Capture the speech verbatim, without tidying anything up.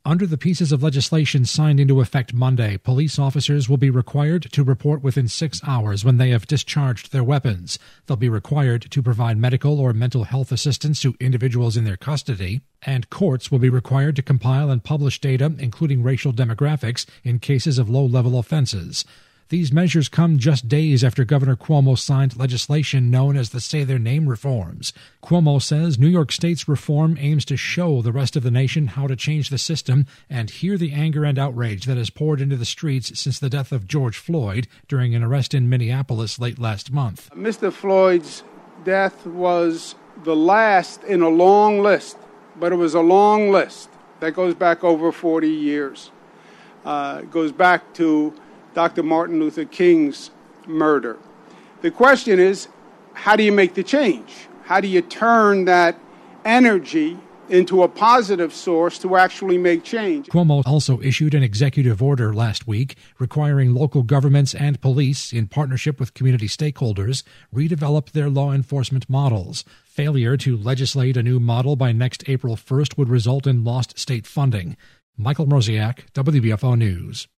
Under the pieces of legislation signed into effect Monday, police officers will be required to report within six hours when they have discharged their weapons. They'll be required to provide medical or mental health assistance to individuals in their custody, and courts will be required to compile and publish data, including racial demographics, in cases of low-level offenses. These measures come just days after Governor Cuomo signed legislation known as the Say Their Name reforms. Cuomo says New York State's reform aims to show the rest of the nation how to change the system and hear the anger and outrage that has poured into the streets since the death of George Floyd during an arrest in Minneapolis late last month. Mister Floyd's death was the last in a long list, but it was a long list that goes back over forty years. Uh, it goes back to Doctor Martin Luther King's murder. The question is, how do you make the change? How do you turn that energy into a positive source to actually make change? Cuomo also issued an executive order last week requiring local governments and police, in partnership with community stakeholders, redevelop their law enforcement models. Failure to legislate a new model by next April first would result in lost state funding. Michael Mroziak, W B F O News.